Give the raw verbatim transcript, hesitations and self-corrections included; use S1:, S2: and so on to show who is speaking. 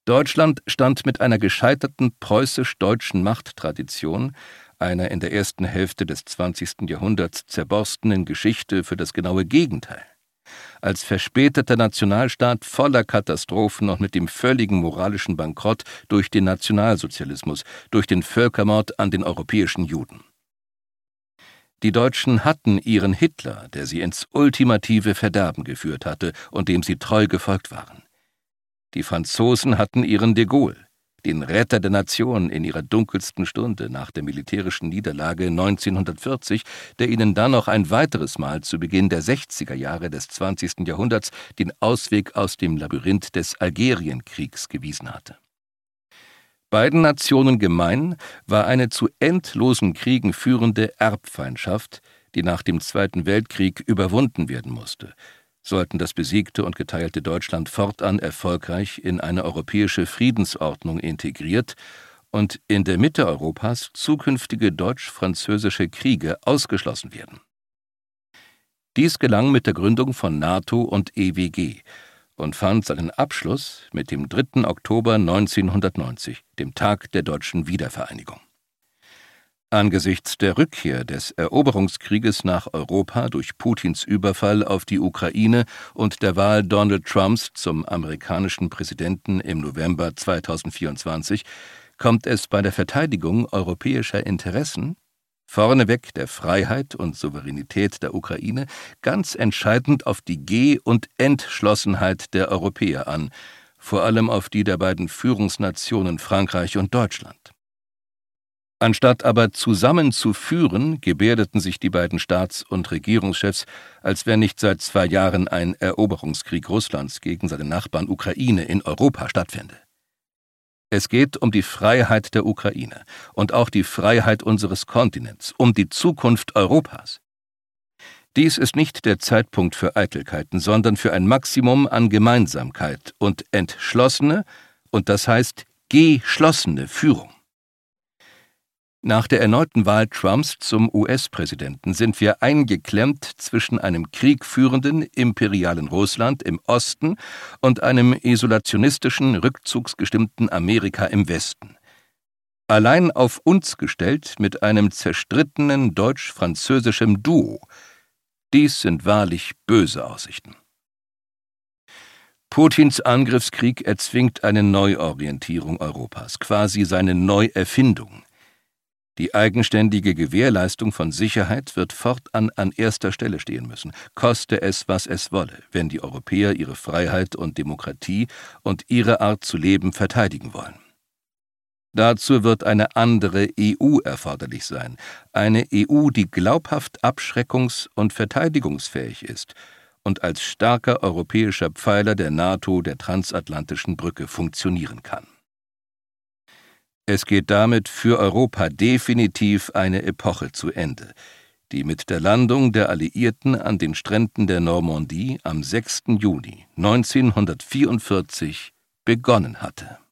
S1: Deutschland stand mit einer gescheiterten preußisch-deutschen Machttradition, einer in der ersten Hälfte des zwanzigsten Jahrhunderts zerborstenen Geschichte für das genaue Gegenteil. Als verspäteter Nationalstaat voller Katastrophen und mit dem völligen moralischen Bankrott durch den Nationalsozialismus, durch den Völkermord an den europäischen Juden. Die Deutschen hatten ihren Hitler, der sie ins ultimative Verderben geführt hatte und dem sie treu gefolgt waren. Die Franzosen hatten ihren de Gaulle, den Retter der Nation in ihrer dunkelsten Stunde nach der militärischen Niederlage neunzehnhundertvierzig, der ihnen dann noch ein weiteres Mal zu Beginn der sechziger Jahre des zwanzigsten Jahrhunderts den Ausweg aus dem Labyrinth des Algerienkriegs gewiesen hatte. Beiden Nationen gemein war eine zu endlosen Kriegen führende Erbfeindschaft, die nach dem Zweiten Weltkrieg überwunden werden musste, sollten das besiegte und geteilte Deutschland fortan erfolgreich in eine europäische Friedensordnung integriert und in der Mitte Europas zukünftige deutsch-französische Kriege ausgeschlossen werden. Dies gelang mit der Gründung von NATO und E W G und fand seinen Abschluss mit dem dritten Oktober neunzehnhundertneunzig, dem Tag der deutschen Wiedervereinigung. Angesichts der Rückkehr des Eroberungskrieges nach Europa durch Putins Überfall auf die Ukraine und der Wahl Donald Trumps zum amerikanischen Präsidenten im November zweitausendvierundzwanzig kommt es bei der Verteidigung europäischer Interessen, vorneweg der Freiheit und Souveränität der Ukraine, ganz entscheidend auf die Geh- und Entschlossenheit der Europäer an, vor allem auf die der beiden Führungsnationen Frankreich und Deutschland. Anstatt aber zusammen zu führen, gebärdeten sich die beiden Staats- und Regierungschefs, als wenn nicht seit zwei Jahren ein Eroberungskrieg Russlands gegen seine Nachbarn Ukraine in Europa stattfände. Es geht um die Freiheit der Ukraine und auch die Freiheit unseres Kontinents, um die Zukunft Europas. Dies ist nicht der Zeitpunkt für Eitelkeiten, sondern für ein Maximum an Gemeinsamkeit und entschlossene, und das heißt geschlossene Führung. Nach der erneuten Wahl Trumps zum U S-Präsidenten sind wir eingeklemmt zwischen einem kriegführenden, imperialen Russland im Osten und einem isolationistischen, rückzugsgestimmten Amerika im Westen. Allein auf uns gestellt mit einem zerstrittenen deutsch-französischen Duo. Dies sind wahrlich böse Aussichten. Putins Angriffskrieg erzwingt eine Neuorientierung Europas, quasi seine Neuerfindung. Die eigenständige Gewährleistung von Sicherheit wird fortan an erster Stelle stehen müssen, koste es, was es wolle, wenn die Europäer ihre Freiheit und Demokratie und ihre Art zu leben verteidigen wollen. Dazu wird eine andere E U erforderlich sein, eine E U, die glaubhaft abschreckungs- und verteidigungsfähig ist und als starker europäischer Pfeiler der NATO, der transatlantischen Brücke, funktionieren kann. Es geht damit für Europa definitiv eine Epoche zu Ende, die mit der Landung der Alliierten an den Stränden der Normandie am sechsten Juni neunzehnhundertvierundvierzig begonnen hatte.